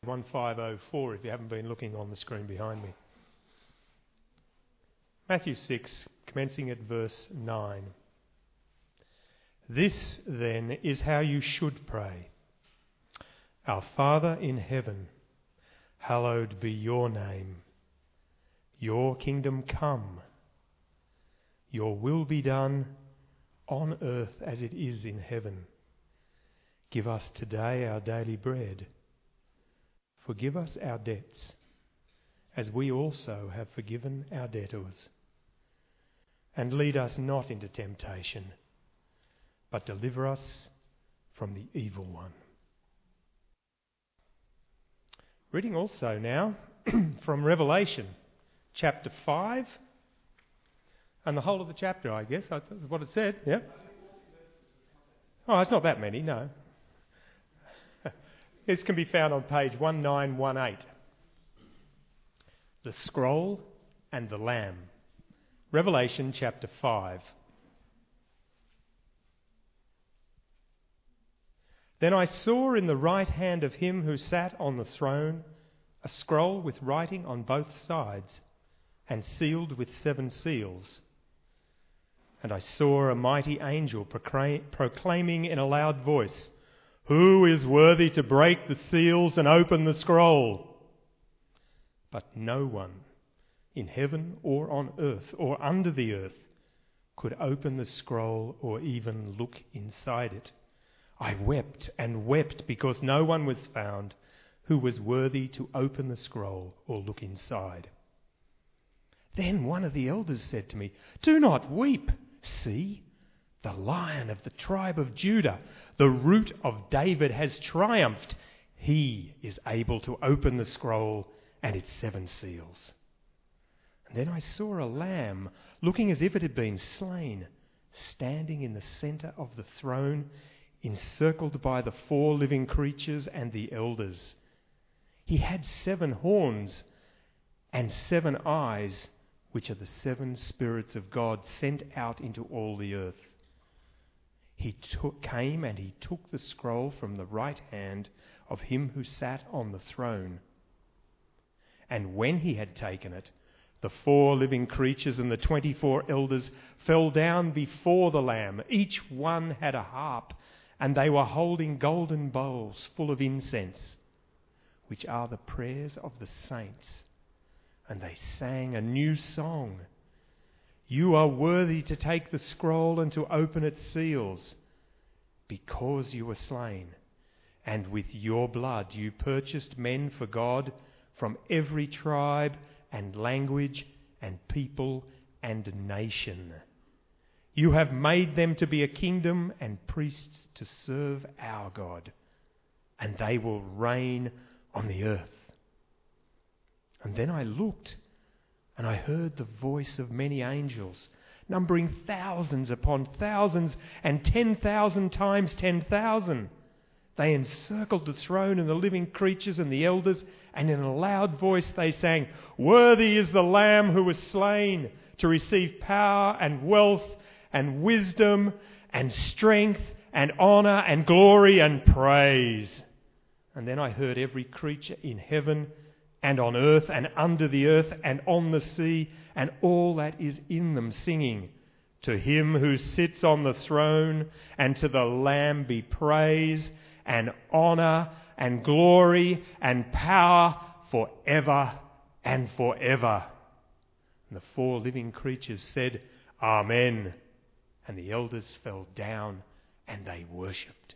1504 if you haven't been looking on the screen behind me. Matthew 6, commencing at verse 9. This then is how you should pray. Our Father in heaven, hallowed be your name. Your kingdom come. Your will be done on earth as it is in heaven. Give us today our daily bread. Forgive us our debts, as we also have forgiven our debtors. And lead us not into temptation, but deliver us from the evil one. Reading also now from Revelation chapter 5, and the whole of the chapter, I guess. That's what it said, yeah? Oh, it's not that many, no. This can be found on page 1918. The Scroll and the Lamb. Revelation chapter 5. Then I saw in the right hand of him who sat on the throne a scroll with writing on both sides and sealed with 7 seals. And I saw a mighty angel proclaiming in a loud voice, "Who is worthy to break the seals and open the scroll?" But no one in heaven or on earth or under the earth could open the scroll or even look inside it. I wept and wept because no one was found who was worthy to open the scroll or look inside. Then one of the elders said to me, "Do not weep. See, the Lion of the tribe of Judah, the Root of David, has triumphed. He is able to open the scroll and its 7 seals." And then I saw a lamb, looking as if it had been slain, standing in the centre of the throne, encircled by the 4 living creatures and the elders. He had 7 horns and 7 eyes, which are the 7 spirits of God sent out into all the earth. He came and he took the scroll from the right hand of him who sat on the throne. And when he had taken it, the 4 living creatures and the 24 elders fell down before the Lamb. Each one had a harp, and they were holding golden bowls full of incense, which are the prayers of the saints. And they sang a new song. "You are worthy to take the scroll and to open its seals, because you were slain, and with your blood you purchased men for God from every tribe and language and people and nation. You have made them to be a kingdom and priests to serve our God, and they will reign on the earth." And then I looked, and I heard the voice of many angels, numbering thousands upon thousands and 10,000 times 10,000. They encircled the throne and the living creatures and the elders, and in a loud voice they sang, "Worthy is the Lamb who was slain to receive power and wealth and wisdom and strength and honour and glory and praise." And then I heard every creature in heaven and on earth and under the earth and on the sea and all that is in them singing, "To him who sits on the throne and to the Lamb be praise and honour and glory and power forever and forever." And the 4 living creatures said, "Amen." And the elders fell down and they worshipped.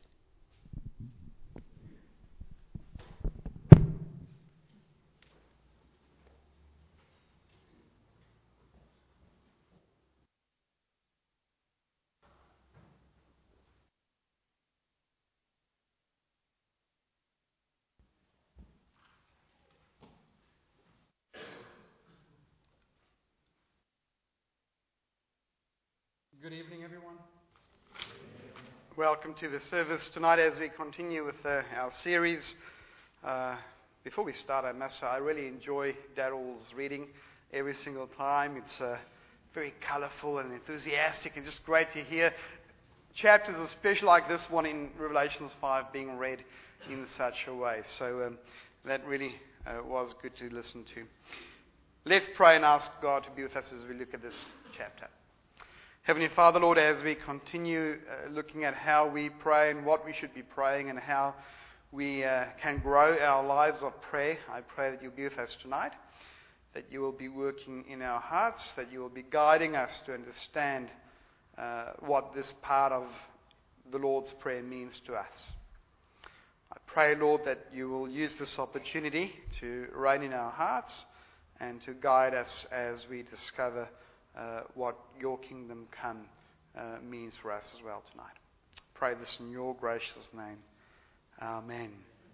Good evening, everyone. Welcome to the service tonight as we continue with our series. Before we start, I must say I really enjoy Daryl's reading every single time. It's very colourful and enthusiastic and just great to hear chapters, especially like this one in Revelations 5, being read in such a way. So That really was good to listen to. Let's pray and ask God to be with us as we look at this chapter. Heavenly Father, Lord, as we continue looking at how we pray and what we should be praying and how we can grow our lives of prayer, I pray that you'll be with us tonight, that you will be working in our hearts, that you will be guiding us to understand what this part of the Lord's Prayer means to us. I pray, Lord, that you will use this opportunity to reign in our hearts and to guide us as we discover what your kingdom come means for us as well tonight. Pray this in your gracious name. Amen.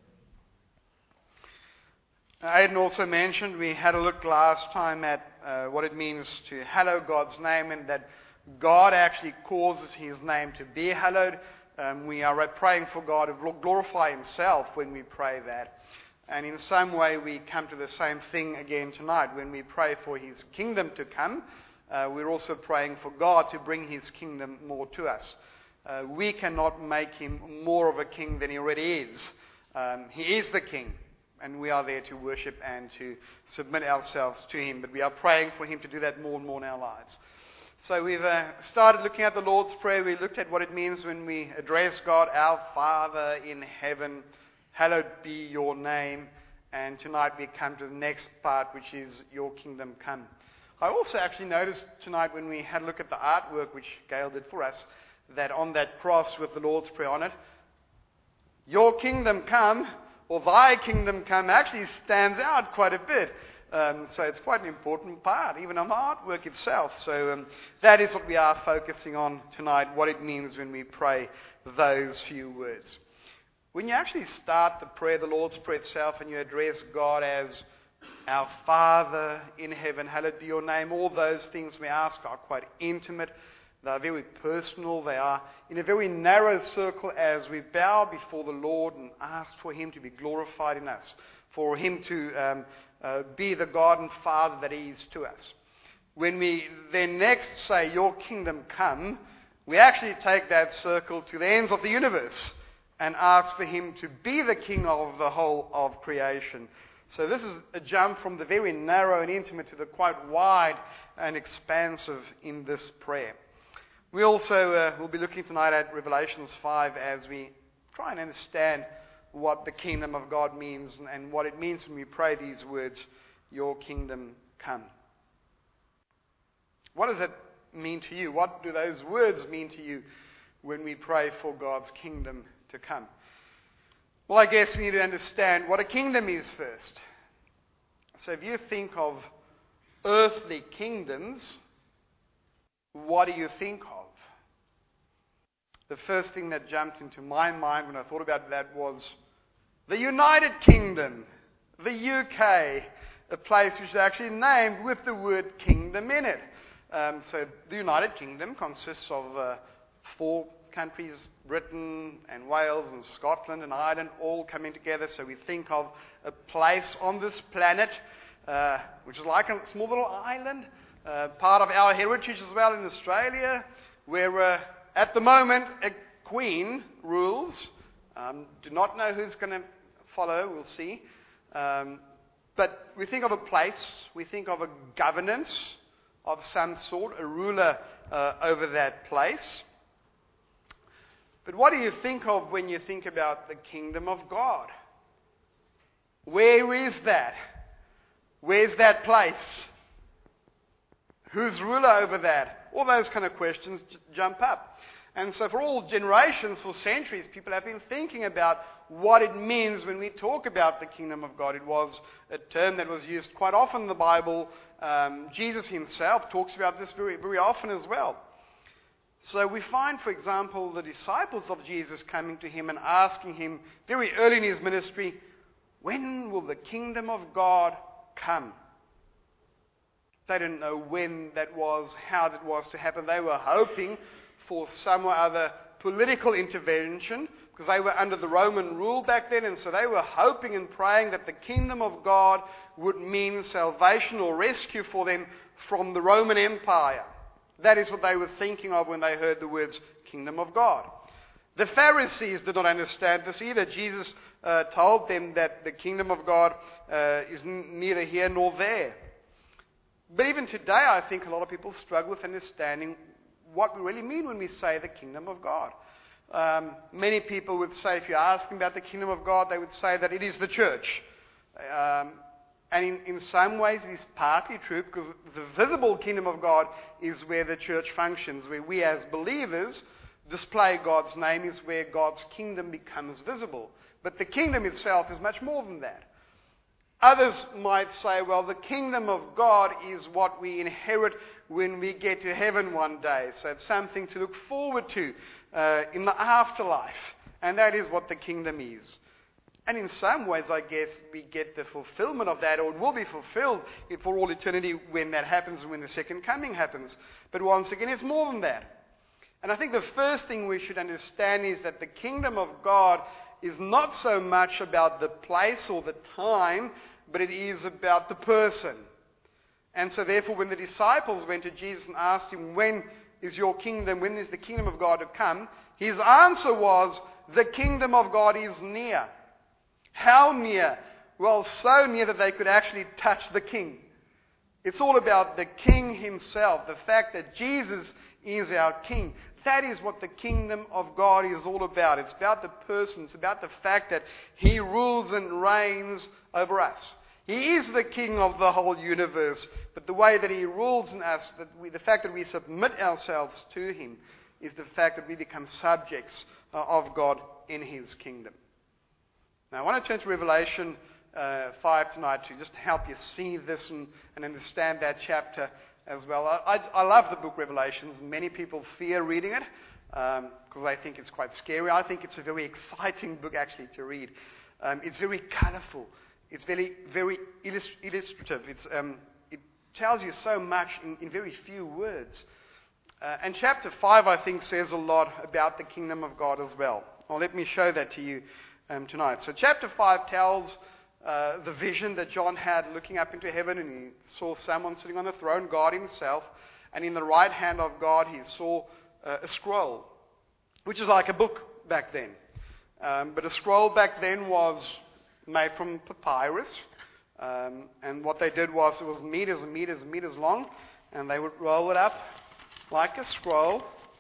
Aidan also mentioned we had a look last time at what it means to hallow God's name, and that God actually causes his name to be hallowed. We are praying for God to glorify himself when we pray that. And in some way we come to the same thing again tonight. When we pray for his kingdom to come, we're also praying for God to bring his kingdom more to us. We cannot make him more of a king than he already is. He is the king, and we are there to worship and to submit ourselves to him. But we are praying for him to do that more and more in our lives. So we've started looking at the Lord's Prayer. We looked at what it means when we address God, our Father in heaven, hallowed be your name. And tonight we come to the next part, which is your kingdom come. I also actually noticed tonight when we had a look at the artwork, which Gail did for us, that on that cross with the Lord's Prayer on it, your kingdom come, or thy kingdom come, actually stands out quite a bit. So it's quite an important part, even of artwork itself. So that is what we are focusing on tonight, what it means when we pray those few words. When you actually start the prayer, the Lord's Prayer itself, and you address God as our Father in heaven, hallowed be your name, all those things we ask are quite intimate. They are very personal. They are in a very narrow circle as we bow before the Lord and ask for him to be glorified in us, for him to be the God and Father that he is to us. When we then next say, your kingdom come, we actually take that circle to the ends of the universe and ask for him to be the king of the whole of creation. So this is a jump from the very narrow and intimate to the quite wide and expansive in this prayer. We also will be looking tonight at Revelations 5 as we try and understand what the kingdom of God means and what it means when we pray these words, your kingdom come. What does it mean to you? What do those words mean to you when we pray for God's kingdom to come? Well, I guess we need to understand what a kingdom is first. So if you think of earthly kingdoms, what do you think of? The first thing that jumped into my mind when I thought about that was the United Kingdom, the UK, a place which is actually named with the word kingdom in it. So the United Kingdom consists of 4 countries, Britain and Wales and Scotland and Ireland, all coming together. So we think of a place on this planet, which is like a small little island, part of our heritage as well in Australia, where at the moment a queen rules. Do not know who's going to follow, we'll see. But we think of a place, we think of a governance of some sort, a ruler over that place. But what do you think of when you think about the kingdom of God? Where is that? Where's that place? Who's ruler over that? All those kind of questions jump up. And so for all generations, for centuries, people have been thinking about what it means when we talk about the kingdom of God. It was a term that was used quite often in the Bible. Jesus himself talks about this very, very often as well. So we find, for example, the disciples of Jesus coming to him and asking him very early in his ministry, when will the kingdom of God come? They didn't know when that was, how that was to happen. They were hoping for some or other political intervention because they were under the Roman rule back then, and so they were hoping and praying that the kingdom of God would mean salvation or rescue for them from the Roman Empire. That is what they were thinking of when they heard the words kingdom of God. The Pharisees did not understand this either. Jesus told them that the kingdom of God is neither here nor there. But even today, I think a lot of people struggle with understanding what we really mean when we say the kingdom of God. Many people would say, if you ask them about the kingdom of God, they would say that it is the church. And in some ways it is partly true, because the visible kingdom of God is where the church functions, where we as believers display God's name, is where God's kingdom becomes visible. But the kingdom itself is much more than that. Others might say, well, the kingdom of God is what we inherit when we get to heaven one day. So it's something to look forward to in the afterlife. And that is what the kingdom is. And in some ways, I guess, we get the fulfillment of that, or it will be fulfilled for all eternity when that happens, when the second coming happens. But once again, it's more than that. And I think the first thing we should understand is that the kingdom of God is not so much about the place or the time, but it is about the person. And so therefore, when the disciples went to Jesus and asked him, when is your kingdom, when is the kingdom of God to come? His answer was, the kingdom of God is near. How near? Well, so near that they could actually touch the king. It's all about the king himself, the fact that Jesus is our king. That is what the kingdom of God is all about. It's about the person. It's about the fact that he rules and reigns over us. He is the king of the whole universe. But the way that he rules in us, the fact that we submit ourselves to him, is the fact that we become subjects of God in his kingdom. Now, I want to turn to Revelation 5 tonight to just help you see this and understand that chapter as well. I love the book Revelations. Many people fear reading it because they think it's quite scary. I think it's a very exciting book actually to read. It's very colorful. It's very, very illustrative. It tells you so much in very few words. And chapter 5, I think, says a lot about the kingdom of God as well. Well, let me show that to you tonight. So chapter 5 tells the vision that John had looking up into heaven, and he saw someone sitting on the throne, God himself, and in the right hand of God he saw a scroll, which is like a book back then. But a scroll back then was made from papyrus, and what they did was it was meters and meters and meters long, and they would roll it up like a scroll,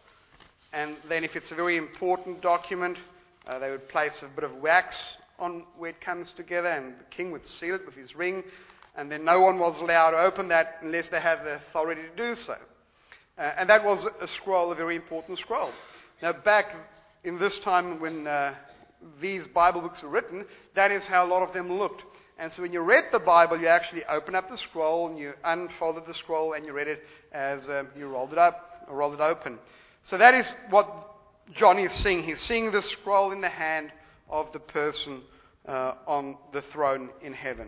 and then if it's a very important document, they would place a bit of wax on where it comes together, and the king would seal it with his ring, and then no one was allowed to open that unless they had the authority to do so. And that was a scroll, a very important scroll. Now, back in this time when these Bible books were written, that is how a lot of them looked. And so when you read the Bible, you actually open up the scroll, and you unfolded the scroll, and you read it as you rolled it up, or rolled it open. So that is what John is seeing. He's seeing the scroll in the hand of the person on the throne in heaven.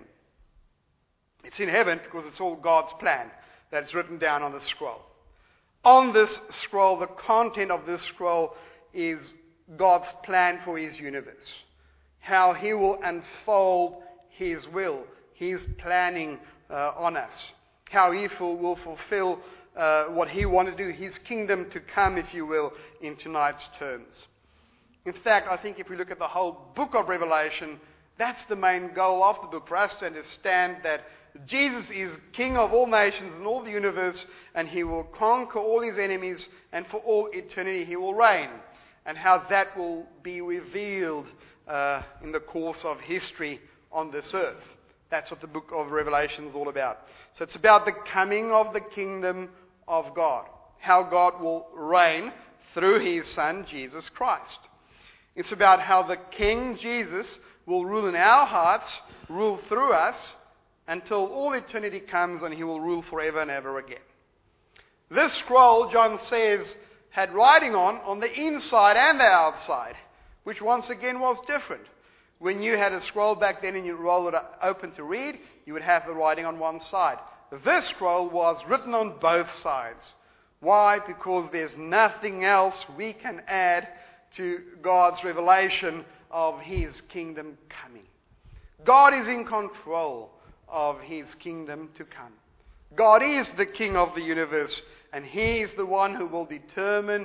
It's in heaven because it's all God's plan that's written down on the scroll. On this scroll, the content of this scroll is God's plan for his universe. How he will unfold his will, his planning on us. How he will fulfill what he wanted to do, his kingdom to come, if you will, in tonight's terms. In fact, I think if we look at the whole book of Revelation, that's the main goal of the book, for us to understand that Jesus is King of all nations and all the universe, and he will conquer all his enemies, and for all eternity he will reign. And how that will be revealed in the course of history on this earth. That's what the book of Revelation is all about. So it's about the coming of the kingdom of God. How God will reign through his Son, Jesus Christ. It's about how the King Jesus will rule in our hearts, rule through us, until all eternity comes, and he will rule forever and ever again. This scroll, John says, had writing on the inside and the outside, which once again was different. When you had a scroll back then and you roll it open to read, you would have the writing on one side. This scroll was written on both sides. Why? Because there's nothing else we can add to God's revelation of his kingdom coming. God is in control of his kingdom to come. God is the King of the universe, and he is the one who will determine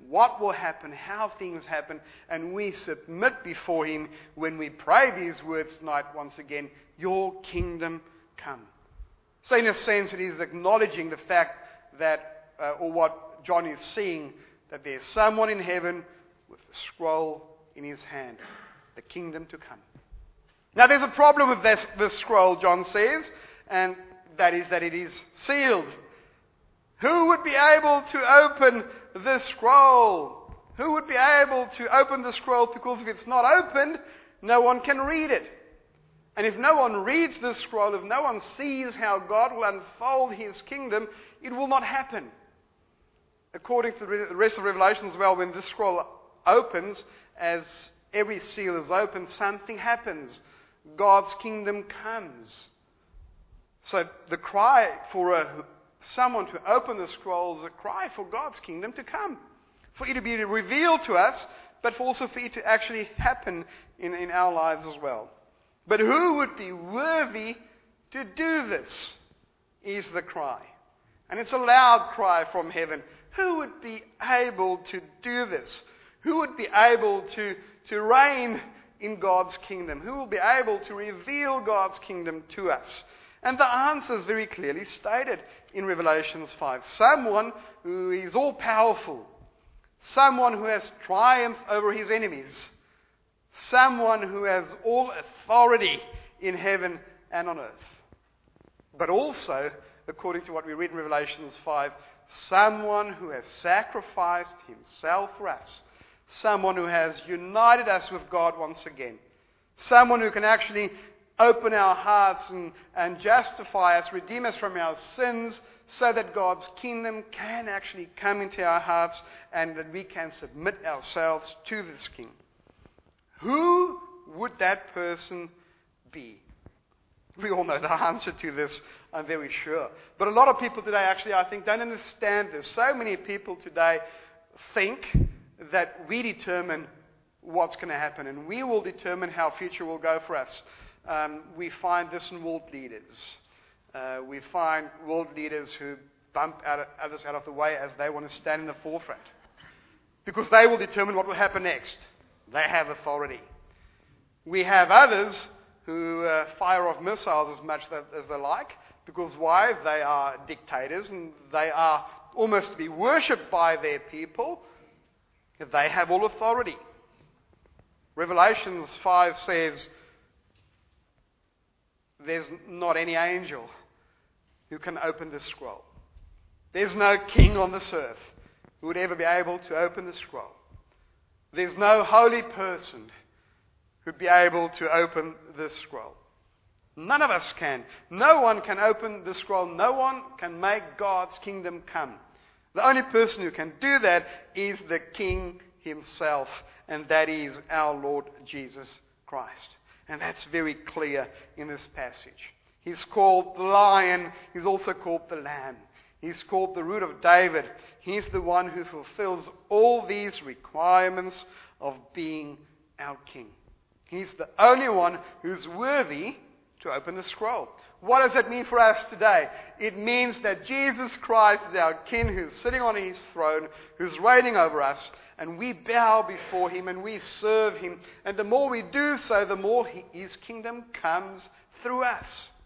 what will happen, how things happen, and we submit before Him when we pray these words tonight once again, your kingdom come. So in a sense, it is acknowledging the fact that, or what John is seeing, that there's someone in heaven with a scroll in his hand, the kingdom to come. Now there's a problem with this scroll, John says, and that is that it is sealed. Who would be able to open this scroll? Who would be able to open the scroll? Because if it's not opened, no one can read it. And if no one reads this scroll, if no one sees how God will unfold His kingdom, it will not happen. According to the rest of Revelation as well, when this scroll opens, as every seal is opened, something happens. God's kingdom comes. So the cry for someone to open the scroll is a cry for God's kingdom to come. For it to be revealed to us, but also for it to actually happen in our lives as well. But who would be worthy to do this is the cry. And it's a loud cry from heaven. Who would be able to do this? Who would be able to reign in God's kingdom? Who will be able to reveal God's kingdom to us? And the answer is very clearly stated in Revelation 5. Someone who is all-powerful. Someone who has triumphed over his enemies. Someone who has all authority in heaven and on earth. But also, according to what we read in Revelation 5, someone who has sacrificed himself for us. Someone who has united us with God once again. Someone who can actually open our hearts and justify us, redeem us from our sins, so that God's kingdom can actually come into our hearts and that we can submit ourselves to this King. Who would that person be? We all know the answer to this, I'm very sure. But a lot of people today actually, I think, don't understand this. So many people today think that we determine what's going to happen and we will determine how future will go for us. We find this in world leaders. We find world leaders who bump others out of the way as they want to stand in the forefront. Because they will determine what will happen next. They have authority. We have others who fire off missiles as much as they like. Because why? They are dictators and they are almost to be worshipped by their people. They have all authority. Revelation 5 says, there's not any angel who can open this scroll. There's no king on this earth who would ever be able to open the scroll. There's no holy person who'd be able to open this scroll. None of us can. No one can open the scroll. No one can make God's kingdom come. The only person who can do that is the King Himself, and that is our Lord Jesus Christ. And that's very clear in this passage. He's called the Lion. He's also called the Lamb. He's called the Root of David. He's the one who fulfills all these requirements of being our King. He's the only one who's worthy to open the scroll. What does that mean for us today? It means that Jesus Christ is our King who's sitting on His throne, who's reigning over us, and we bow before Him and we serve Him. And the more we do so, the more His kingdom comes through us.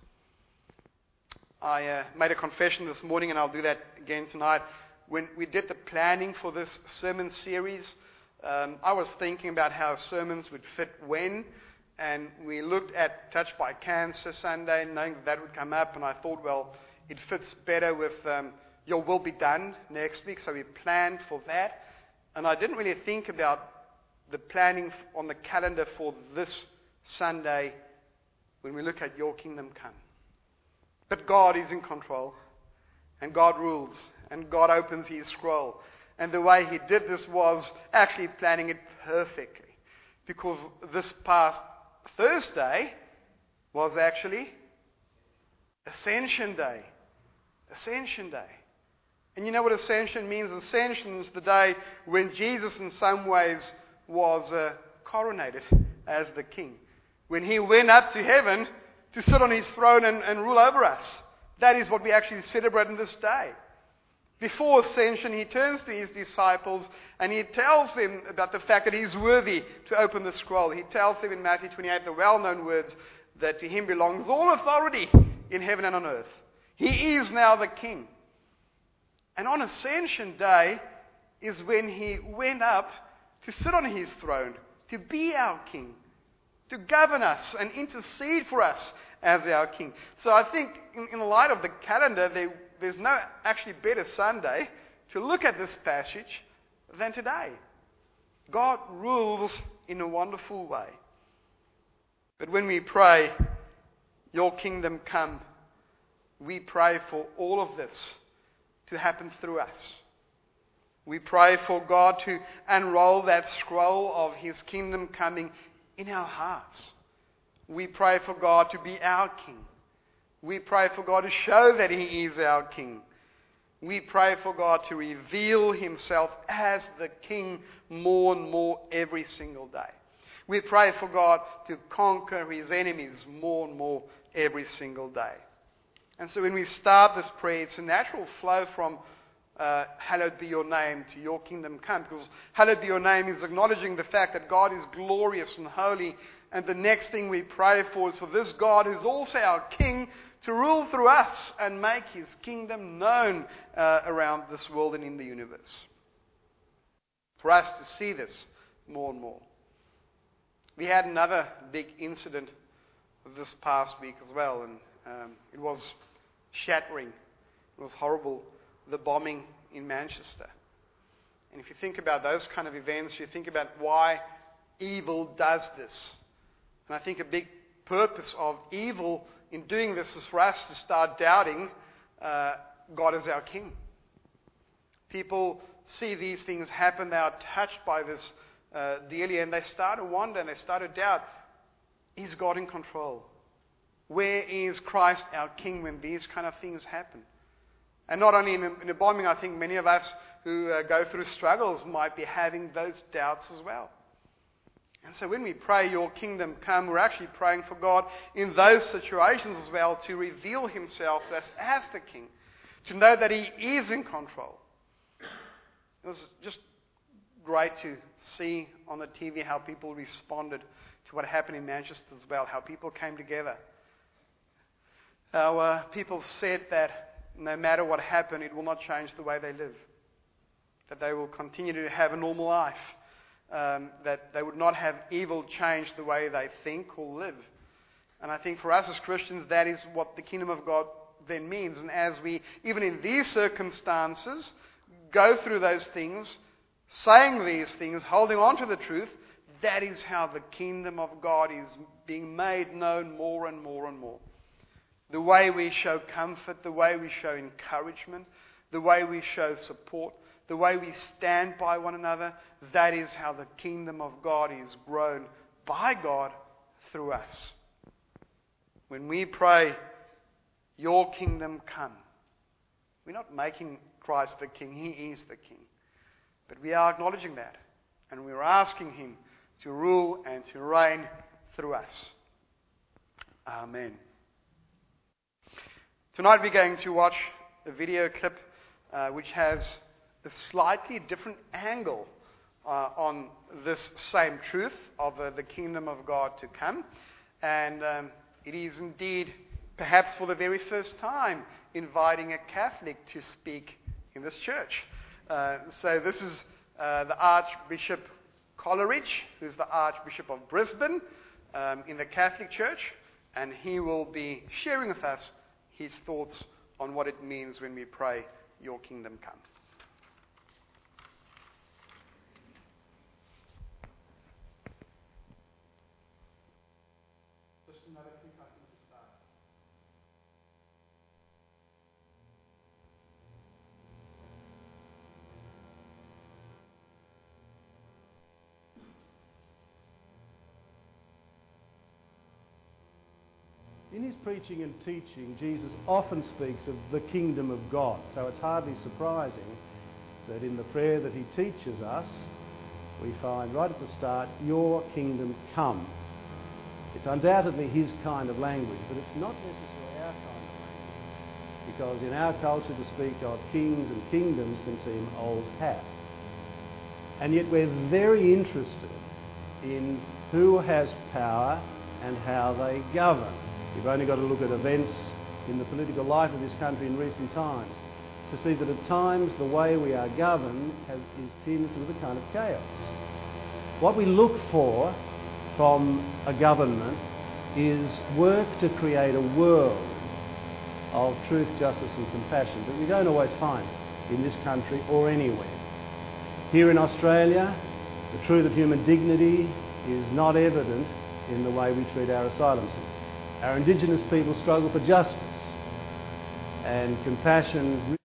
I made a confession this morning, and I'll do that again tonight. When we did the planning for this sermon series, I was thinking about how sermons would fit when. And we looked at Touched by Cancer Sunday, knowing that would come up. And I thought, well, it fits better with Your Will Be Done next week. So we planned for that. And I didn't really think about the planning on the calendar for this Sunday when we look at Your Kingdom Come. But God is in control. And God rules. And God opens His scroll. And the way He did this was actually planning it perfectly. Because this past Thursday was actually Ascension Day. Ascension Day. And you know what Ascension means? Ascension is the day when Jesus in some ways was coronated as the King. When He went up to heaven to sit on His throne and rule over us. That is what we actually celebrate on this day. Before ascension, he turns to his disciples and he tells them about the fact that he's worthy to open the scroll. He tells them in Matthew 28 the well-known words that to him belongs all authority in heaven and on earth. He is now the king. And on Ascension Day is when he went up to sit on his throne, to be our king, to govern us and intercede for us as our king. So I think in light of the calendar, there's no actually better Sunday to look at this passage than today. God rules in a wonderful way. But when we pray, your kingdom come, we pray for all of this to happen through us. We pray for God to unroll that scroll of his kingdom coming in our hearts. We pray for God to be our king. We pray for God to show that he is our king. We pray for God to reveal himself as the king more and more every single day. We pray for God to conquer his enemies more and more every single day. And so when we start this prayer, it's a natural flow from hallowed be your name to your kingdom come. Because hallowed be your name is acknowledging the fact that God is glorious and holy. And the next thing we pray for is for this God who's also our king to rule through us and make his kingdom known around this world and in the universe. For us to see this more and more. We had another big incident this past week as well, and it was shattering. It was horrible, the bombing in Manchester. And if you think about those kind of events, you think about why evil does this. And I think a big purpose of evil in doing this is for us to start doubting God as our king. People see these things happen, they are touched by this dearly, and they start to wonder and they start to doubt, is God in control? Where is Christ our king when these kind of things happen? And not only in a bombing, I think many of us who go through struggles might be having those doubts as well. And so when we pray, your kingdom come, we're actually praying for God in those situations as well to reveal himself to us as the king, to know that he is in control. It was just great to see on the TV how people responded to what happened in Manchester as well, how people came together. How people said that no matter what happened, it will not change the way they live. That they will continue to have a normal life. That they would not have evil change the way they think or live. And I think for us as Christians, that is what the kingdom of God then means. And as we, even in these circumstances, go through those things, saying these things, holding on to the truth, that is how the kingdom of God is being made known more and more and more. The way we show comfort, the way we show encouragement, the way we show support, the way we stand by one another, that is how the kingdom of God is grown by God through us. When we pray, your kingdom come, we're not making Christ the king, he is the king. But we are acknowledging that, and we're asking him to rule and to reign through us. Amen. Tonight we're going to watch a video clip which has a slightly different angle on this same truth of the kingdom of God to come. And it is indeed, perhaps for the very first time, inviting a Catholic to speak in this church. So this is the Archbishop Coleridge, who's the Archbishop of Brisbane in the Catholic Church, and he will be sharing with us his thoughts on what it means when we pray, your kingdom come. Just another clip, I think, to start. In his preaching and teaching, Jesus often speaks of the kingdom of God. So it's hardly surprising that in the prayer that he teaches us, we find right at the start, your kingdom come. It's undoubtedly his kind of language, but it's not necessarily our kind of language. because in our culture to speak of kings and kingdoms can seem old hat. And yet we're very interested in who has power and how they govern. We've only got to look at events in the political life of this country in recent times to see that at times the way we are governed is tinged with a kind of chaos. What we look for from a government is work to create a world of truth, justice and compassion that we don't always find in this country or anywhere. Here in Australia, the truth of human dignity is not evident in the way we treat our asylum seekers. Our Indigenous people struggle for justice and compassion.